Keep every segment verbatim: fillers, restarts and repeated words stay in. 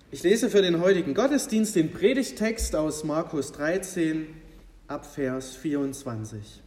Ich lese für den heutigen Gottesdienst den Predigttext aus Markus dreizehn ab Vers vierundzwanzig.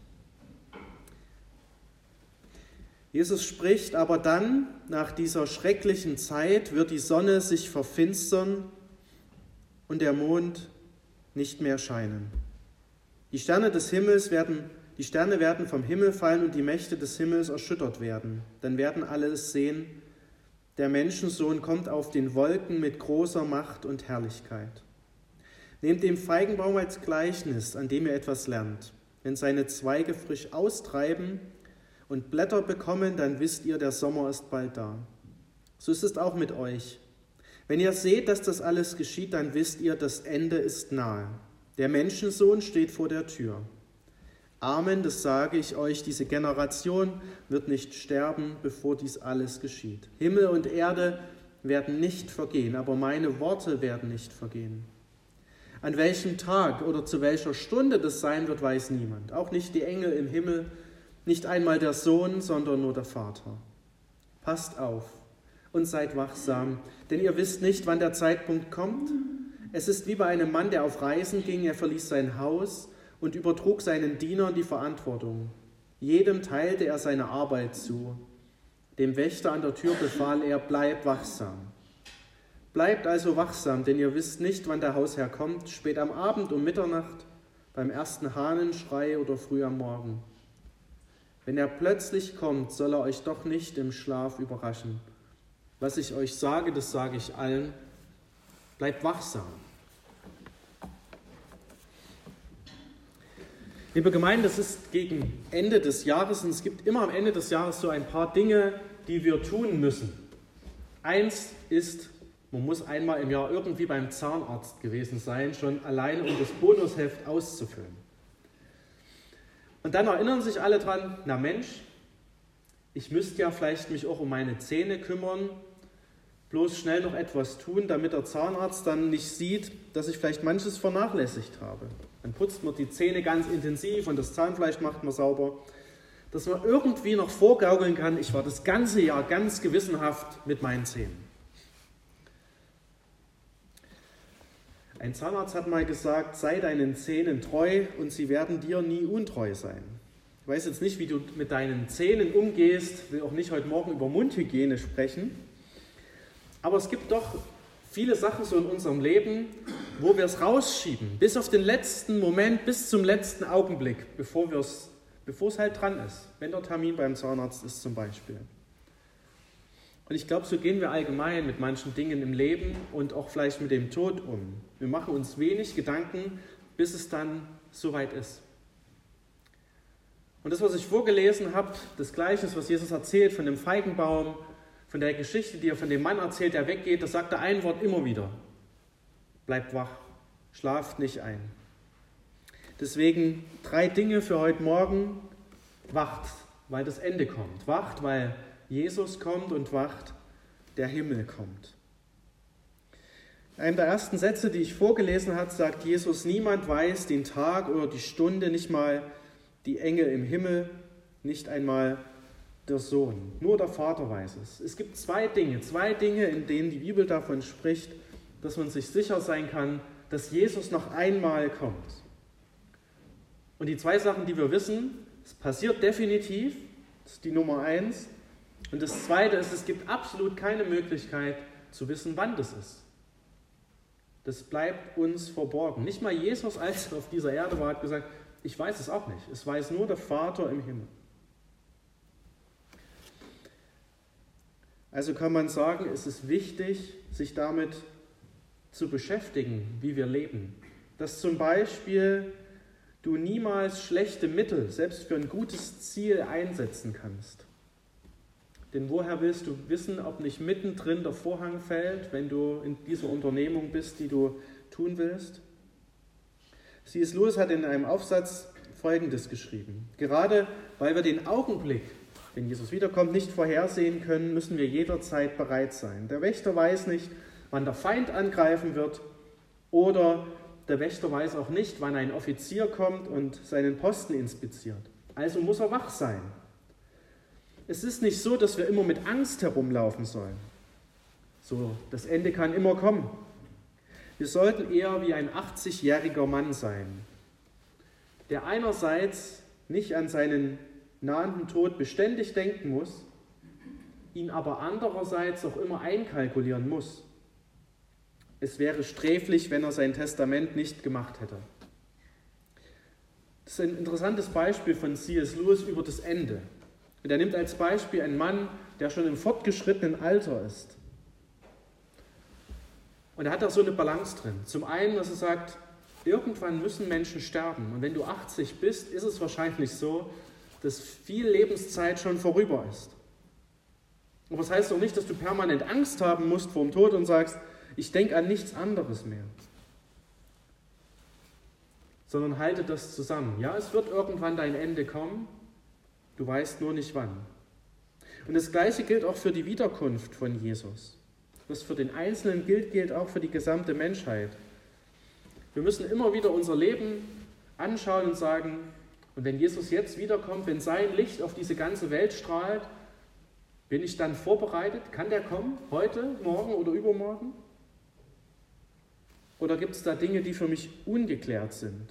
Jesus spricht: Aber dann, nach dieser schrecklichen Zeit, wird die Sonne sich verfinstern und der Mond nicht mehr scheinen. Die Sterne des Himmels werden, die Sterne werden vom Himmel fallen und die Mächte des Himmels erschüttert werden. Dann werden alle es sehen: Der Menschensohn kommt auf den Wolken mit großer Macht und Herrlichkeit. Nehmt den Feigenbaum als Gleichnis, an dem ihr etwas lernt. Wenn seine Zweige frisch austreiben und Blätter bekommen, dann wisst ihr, der Sommer ist bald da. So ist es auch mit euch. Wenn ihr seht, dass das alles geschieht, dann wisst ihr, das Ende ist nahe. Der Menschensohn steht vor der Tür. Amen, das sage ich euch, diese Generation wird nicht sterben, bevor dies alles geschieht. Himmel und Erde werden nicht vergehen, aber meine Worte werden nicht vergehen. An welchem Tag oder zu welcher Stunde das sein wird, weiß niemand. Auch nicht die Engel im Himmel, nicht einmal der Sohn, sondern nur der Vater. Passt auf und seid wachsam, denn ihr wisst nicht, wann der Zeitpunkt kommt. Es ist wie bei einem Mann, der auf Reisen ging, er verließ sein Haus und übertrug seinen Dienern die Verantwortung. Jedem teilte er seine Arbeit zu. Dem Wächter an der Tür befahl er: Bleibt wachsam. Bleibt also wachsam, denn ihr wisst nicht, wann der Hausherr kommt, spät am Abend um Mitternacht, beim ersten Hahnenschrei oder früh am Morgen. Wenn er plötzlich kommt, soll er euch doch nicht im Schlaf überraschen. Was ich euch sage, das sage ich allen: Bleibt wachsam. Liebe Gemeinde, es ist gegen Ende des Jahres und es gibt immer am Ende des Jahres so ein paar Dinge, die wir tun müssen. Eins ist, man muss einmal im Jahr irgendwie beim Zahnarzt gewesen sein, schon alleine um das Bonusheft auszufüllen. Und dann erinnern sich alle dran: Na Mensch, ich müsste ja vielleicht mich auch um meine Zähne kümmern, bloß schnell noch etwas tun, damit der Zahnarzt dann nicht sieht, dass ich vielleicht manches vernachlässigt habe. Dann putzt man die Zähne ganz intensiv und das Zahnfleisch macht man sauber, dass man irgendwie noch vorgaukeln kann: Ich war das ganze Jahr ganz gewissenhaft mit meinen Zähnen. Ein Zahnarzt hat mal gesagt: Sei deinen Zähnen treu und sie werden dir nie untreu sein. Ich weiß jetzt nicht, wie du mit deinen Zähnen umgehst, will auch nicht heute Morgen über Mundhygiene sprechen, aber es gibt doch viele Sachen so in unserem Leben, wo wir es rausschieben, bis auf den letzten Moment, bis zum letzten Augenblick, bevor wir es, bevor es halt dran ist, wenn der Termin beim Zahnarzt ist zum Beispiel. Und ich glaube, so gehen wir allgemein mit manchen Dingen im Leben und auch vielleicht mit dem Tod um. Wir machen uns wenig Gedanken, bis es dann soweit ist. Und das, was ich vorgelesen habe, das Gleichnis, was Jesus erzählt von dem Feigenbaum, von der Geschichte, die er von dem Mann erzählt, der weggeht, das sagt er ein Wort immer wieder: Bleibt wach, schlaft nicht ein. Deswegen drei Dinge für heute Morgen: Wacht, weil das Ende kommt. Wacht, weil Jesus kommt, und wacht, der Himmel kommt. In einem der ersten Sätze, die ich vorgelesen habe, sagt Jesus: Niemand weiß den Tag oder die Stunde, nicht mal die Engel im Himmel, nicht einmal der Sohn. Nur der Vater weiß es. Es gibt zwei Dinge, zwei Dinge, in denen die Bibel davon spricht, dass man sich sicher sein kann, dass Jesus noch einmal kommt. Und die zwei Sachen, die wir wissen: Es passiert definitiv, das ist die Nummer eins. Und das zweite ist, es gibt absolut keine Möglichkeit zu wissen, wann das ist. Das bleibt uns verborgen. Nicht mal Jesus, als er auf dieser Erde war, hat gesagt: Ich weiß es auch nicht. Es weiß nur der Vater im Himmel. Also kann man sagen, es ist wichtig, sich damit zu beschäftigen, wie wir leben. Dass zum Beispiel du niemals schlechte Mittel, selbst für ein gutes Ziel, einsetzen kannst. Denn woher willst du wissen, ob nicht mittendrin der Vorhang fällt, wenn du in dieser Unternehmung bist, die du tun willst? C S Lewis hat in einem Aufsatz Folgendes geschrieben: Gerade weil wir den Augenblick, wenn Jesus wiederkommt, nicht vorhersehen können, müssen wir jederzeit bereit sein. Der Wächter weiß nicht, wann der Feind angreifen wird, oder der Wächter weiß auch nicht, wann ein Offizier kommt und seinen Posten inspiziert. Also muss er wach sein. Es ist nicht so, dass wir immer mit Angst herumlaufen sollen. So, das Ende kann immer kommen. Wir sollten eher wie ein achtzigjähriger Mann sein, der einerseits nicht an seinen nahenden Tod beständig denken muss, ihn aber andererseits auch immer einkalkulieren muss. Es wäre sträflich, wenn er sein Testament nicht gemacht hätte. Das ist ein interessantes Beispiel von C S Lewis über das Ende. Und er nimmt als Beispiel einen Mann, der schon im fortgeschrittenen Alter ist. Und er hat da so eine Balance drin. Zum einen, dass er sagt, irgendwann müssen Menschen sterben. Und wenn du achtzig bist, ist es wahrscheinlich so, dass viel Lebenszeit schon vorüber ist. Aber das heißt doch nicht, dass du permanent Angst haben musst vor dem Tod und sagst, ich denke an nichts anderes mehr. Sondern halte das zusammen. Ja, es wird irgendwann dein Ende kommen, du weißt nur nicht wann. Und das Gleiche gilt auch für die Wiederkunft von Jesus. Was für den Einzelnen gilt, gilt auch für die gesamte Menschheit. Wir müssen immer wieder unser Leben anschauen und sagen, und wenn Jesus jetzt wiederkommt, wenn sein Licht auf diese ganze Welt strahlt, bin ich dann vorbereitet? Kann der kommen? Heute, morgen oder übermorgen? Oder gibt es da Dinge, die für mich ungeklärt sind?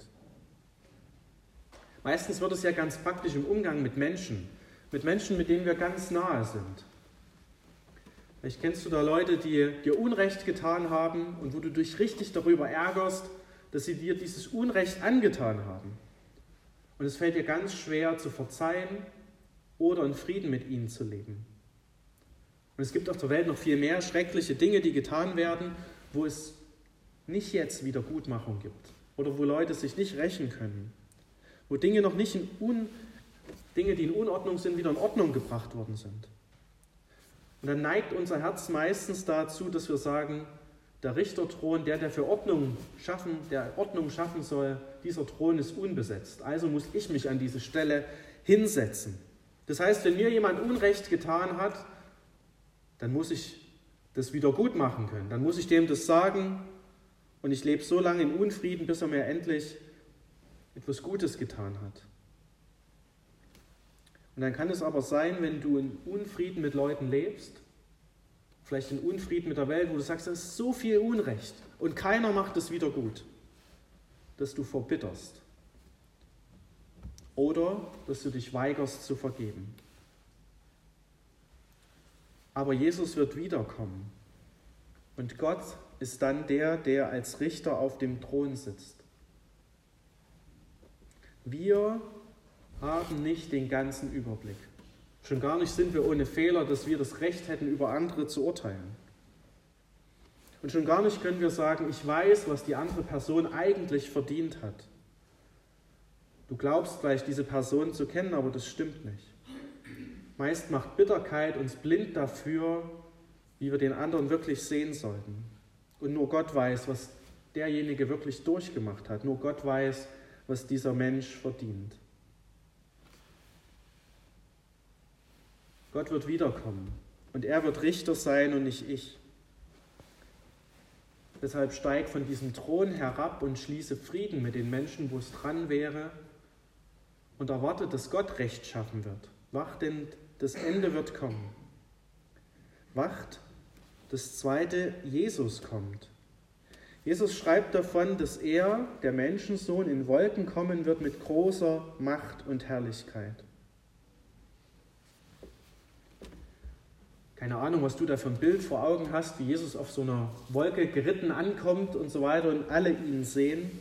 Meistens wird es ja ganz praktisch im Umgang mit Menschen, mit Menschen, mit denen wir ganz nahe sind. Vielleicht kennst du da Leute, die dir Unrecht getan haben und wo du dich richtig darüber ärgerst, dass sie dir dieses Unrecht angetan haben. Und es fällt dir ganz schwer zu verzeihen oder in Frieden mit ihnen zu leben. Und es gibt auf der Welt noch viel mehr schreckliche Dinge, die getan werden, wo es nicht jetzt Wiedergutmachung gibt oder wo Leute sich nicht rächen können, wo Dinge noch nicht in Un, Dinge, die in Unordnung sind, wieder in Ordnung gebracht worden sind. Und dann neigt unser Herz meistens dazu, dass wir sagen, der Richterthron, der, der für Ordnung schaffen, der Ordnung schaffen soll, dieser Thron ist unbesetzt. Also muss ich mich an diese Stelle hinsetzen. Das heißt, wenn mir jemand Unrecht getan hat, dann muss ich das wieder gut machen können. Dann muss ich dem das sagen und ich lebe so lange in Unfrieden, bis er mir endlich etwas Gutes getan hat. Und dann kann es aber sein, wenn du in Unfrieden mit Leuten lebst, vielleicht in Unfrieden mit der Welt, wo du sagst, das ist so viel Unrecht und keiner macht es wieder gut, dass du verbitterst oder dass du dich weigerst zu vergeben. Aber Jesus wird wiederkommen und Gott ist dann der, der als Richter auf dem Thron sitzt. Wir haben nicht den ganzen Überblick. Schon gar nicht sind wir ohne Fehler, dass wir das Recht hätten, über andere zu urteilen. Und schon gar nicht können wir sagen, ich weiß, was die andere Person eigentlich verdient hat. Du glaubst vielleicht, diese Person zu kennen, aber das stimmt nicht. Meist macht Bitterkeit uns blind dafür, wie wir den anderen wirklich sehen sollten. Und nur Gott weiß, was derjenige wirklich durchgemacht hat. Nur Gott weiß, was dieser Mensch verdient. Gott wird wiederkommen und er wird Richter sein und nicht ich. Deshalb steig von diesem Thron herab und schließe Frieden mit den Menschen, wo es dran wäre und erwarte, dass Gott Recht schaffen wird. Wacht, denn das Ende wird kommen. Wacht, das zweite, Jesus kommt. Jesus schreibt davon, dass er, der Menschensohn, in Wolken kommen wird mit großer Macht und Herrlichkeit. Keine Ahnung, was du da für ein Bild vor Augen hast, wie Jesus auf so einer Wolke geritten ankommt und so weiter und alle ihn sehen.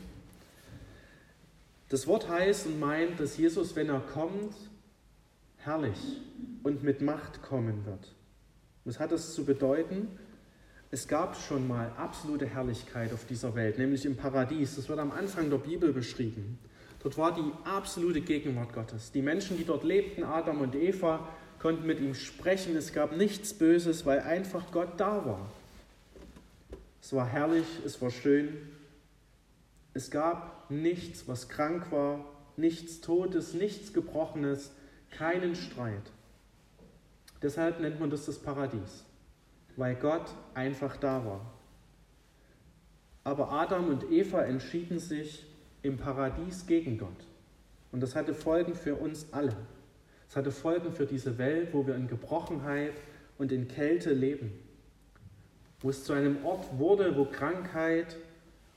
Das Wort heißt und meint, dass Jesus, wenn er kommt, herrlich und mit Macht kommen wird. Was hat das zu bedeuten? Es gab schon mal absolute Herrlichkeit auf dieser Welt, nämlich im Paradies. Das wird am Anfang der Bibel beschrieben. Dort war die absolute Gegenwart Gottes. Die Menschen, die dort lebten, Adam und Eva, konnten mit ihm sprechen. Es gab nichts Böses, weil einfach Gott da war. Es war herrlich, es war schön. Es gab nichts, was krank war, nichts Totes, nichts Gebrochenes, keinen Streit. Deshalb nennt man das das Paradies, weil Gott einfach da war. Aber Adam und Eva entschieden sich im Paradies gegen Gott. Und das hatte Folgen für uns alle. Es hatte Folgen für diese Welt, wo wir in Gebrochenheit und in Kälte leben. Wo es zu einem Ort wurde, wo Krankheit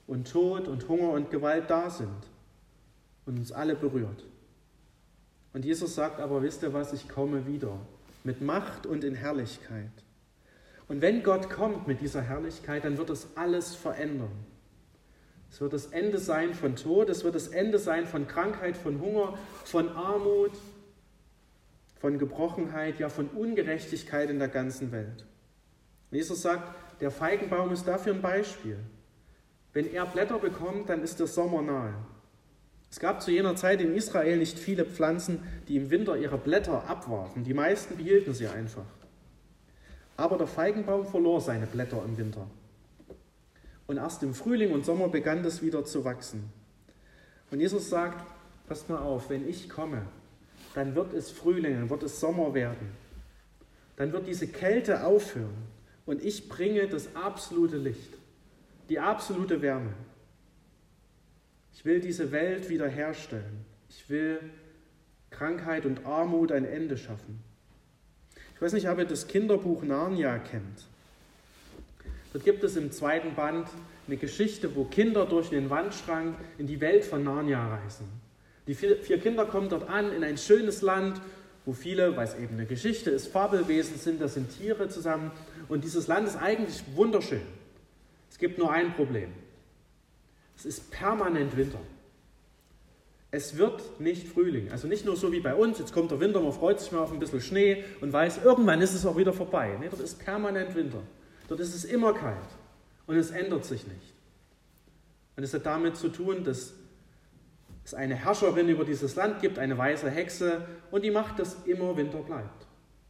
und Tod und Hunger und Gewalt da sind und uns alle berührt. Und Jesus sagt aber, wisst ihr was, ich komme wieder mit Macht und in Herrlichkeit. Und wenn Gott kommt mit dieser Herrlichkeit, dann wird es alles verändern. Es wird das Ende sein von Tod, es wird das Ende sein von Krankheit, von Hunger, von Armut, von Gebrochenheit, ja von Ungerechtigkeit in der ganzen Welt. Und Jesus sagt, der Feigenbaum ist dafür ein Beispiel. Wenn er Blätter bekommt, dann ist der Sommer nahe. Es gab zu jener Zeit in Israel nicht viele Pflanzen, die im Winter ihre Blätter abwarfen. Die meisten behielten sie einfach. Aber der Feigenbaum verlor seine Blätter im Winter. Und erst im Frühling und Sommer begann das wieder zu wachsen. Und Jesus sagt, passt mal auf, wenn ich komme, dann wird es Frühling, dann wird es Sommer werden. Dann wird diese Kälte aufhören und ich bringe das absolute Licht, die absolute Wärme. Ich will diese Welt wiederherstellen. Ich will Krankheit und Armut ein Ende schaffen. Ich weiß nicht, ob ihr das Kinderbuch Narnia kennt. Dort gibt es im zweiten Band eine Geschichte, wo Kinder durch den Wandschrank in die Welt von Narnia reisen. Die vier, vier Kinder kommen dort an in ein schönes Land, wo viele, weil es eben eine Geschichte ist, Fabelwesen sind, da sind Tiere zusammen. Und dieses Land ist eigentlich wunderschön. Es gibt nur ein Problem. Es ist permanent Winter. Es wird nicht Frühling. Also nicht nur so wie bei uns, jetzt kommt der Winter, man freut sich mal auf ein bisschen Schnee und weiß, irgendwann ist es auch wieder vorbei. Nee, dort ist permanent Winter. Dort ist es immer kalt und es ändert sich nicht. Und es hat damit zu tun, dass es eine Herrscherin über dieses Land gibt, eine weiße Hexe, und die macht, dass immer Winter bleibt.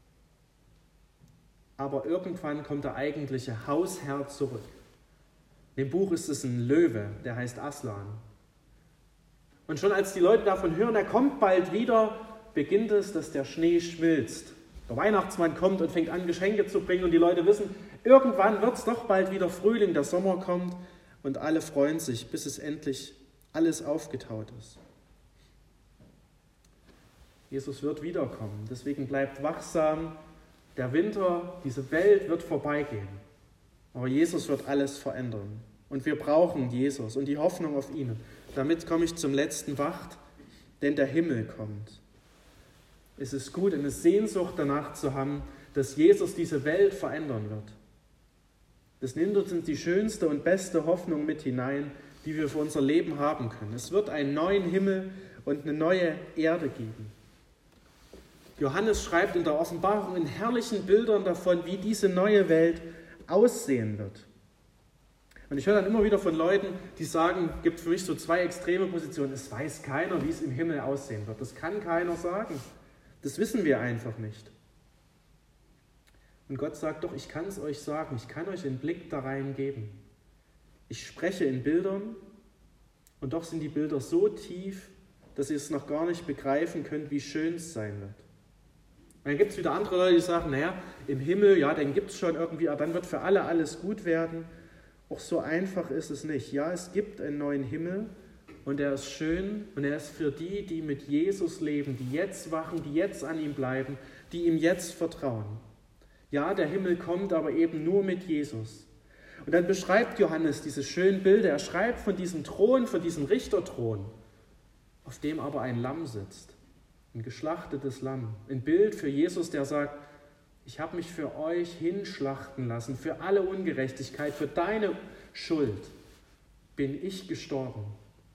Aber irgendwann kommt der eigentliche Hausherr zurück. In dem Buch ist es ein Löwe, der heißt Aslan. Und schon als die Leute davon hören, er kommt bald wieder, beginnt es, dass der Schnee schmilzt. Der Weihnachtsmann kommt und fängt an, Geschenke zu bringen und die Leute wissen, irgendwann wird es doch bald wieder Frühling, der Sommer kommt und alle freuen sich, bis es endlich alles aufgetaut ist. Jesus wird wiederkommen, deswegen bleibt wachsam. Der Winter, diese Welt wird vorbeigehen. Aber Jesus wird alles verändern. Und wir brauchen Jesus und die Hoffnung auf ihn. Damit komme ich zum letzten Wacht, denn der Himmel kommt. Es ist gut, eine Sehnsucht danach zu haben, dass Jesus diese Welt verändern wird. Das nimmt uns in die schönste und beste Hoffnung mit hinein, die wir für unser Leben haben können. Es wird einen neuen Himmel und eine neue Erde geben. Johannes schreibt in der Offenbarung in herrlichen Bildern davon, wie diese neue Welt aussehen wird. Und ich höre dann immer wieder von Leuten, die sagen, es gibt für mich so zwei extreme Positionen. Es weiß keiner, wie es im Himmel aussehen wird. Das kann keiner sagen. Das wissen wir einfach nicht. Und Gott sagt doch, ich kann es euch sagen, ich kann euch einen Blick da rein geben. Ich spreche in Bildern und doch sind die Bilder so tief, dass ihr es noch gar nicht begreifen könnt, wie schön es sein wird. Und dann gibt es wieder andere Leute, die sagen, naja, im Himmel, ja, den gibt es schon irgendwie, aber dann wird für alle alles gut werden. Auch so einfach ist es nicht. Ja, es gibt einen neuen Himmel und er ist schön und er ist für die, die mit Jesus leben, die jetzt wachen, die jetzt an ihm bleiben, die ihm jetzt vertrauen. Ja, der Himmel kommt, aber eben nur mit Jesus. Und dann beschreibt Johannes diese schönen Bilder. Er schreibt von diesem Thron, von diesem Richterthron, auf dem aber ein Lamm sitzt, ein geschlachtetes Lamm. Ein Bild für Jesus, der sagt, ich habe mich für euch hinschlachten lassen, für alle Ungerechtigkeit, für deine Schuld bin ich gestorben.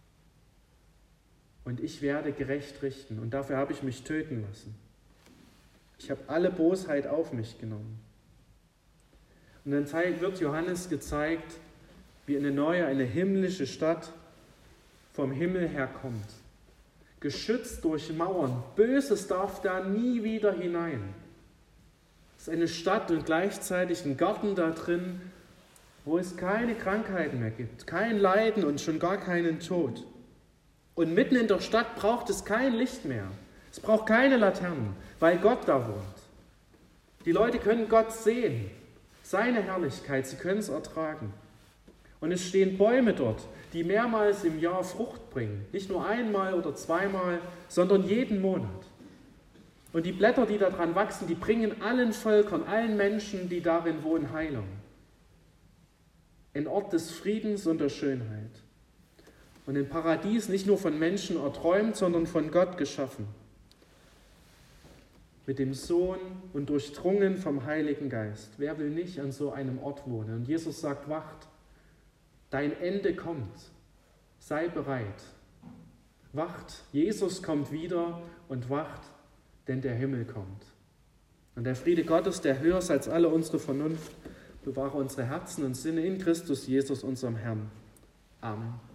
Und ich werde gerecht richten und dafür habe ich mich töten lassen. Ich habe alle Bosheit auf mich genommen. Und dann wird Johannes gezeigt, wie eine neue, eine himmlische Stadt vom Himmel her kommt. Geschützt durch Mauern. Böses darf da nie wieder hinein. Es ist eine Stadt und gleichzeitig ein Garten da drin, wo es keine Krankheiten mehr gibt, kein Leiden und schon gar keinen Tod. Und mitten in der Stadt braucht es kein Licht mehr. Es braucht keine Laternen, weil Gott da wohnt. Die Leute können Gott sehen, seine Herrlichkeit, sie können es ertragen. Und es stehen Bäume dort, die mehrmals im Jahr Frucht bringen. Nicht nur einmal oder zweimal, sondern jeden Monat. Und die Blätter, die da dran wachsen, die bringen allen Völkern, allen Menschen, die darin wohnen, Heilung. ein Ort des Friedens und der Schönheit. Und ein Paradies nicht nur von Menschen erträumt, sondern von Gott geschaffen. Mit dem Sohn und durchdrungen vom Heiligen Geist. Wer will nicht an so einem Ort wohnen? Und Jesus sagt, wacht, dein Ende kommt, sei bereit. Wacht, Jesus kommt wieder und wacht, denn der Himmel kommt. Und der Friede Gottes, der höher ist als alle unsere Vernunft, bewahre unsere Herzen und Sinne in Christus Jesus, unserem Herrn. Amen.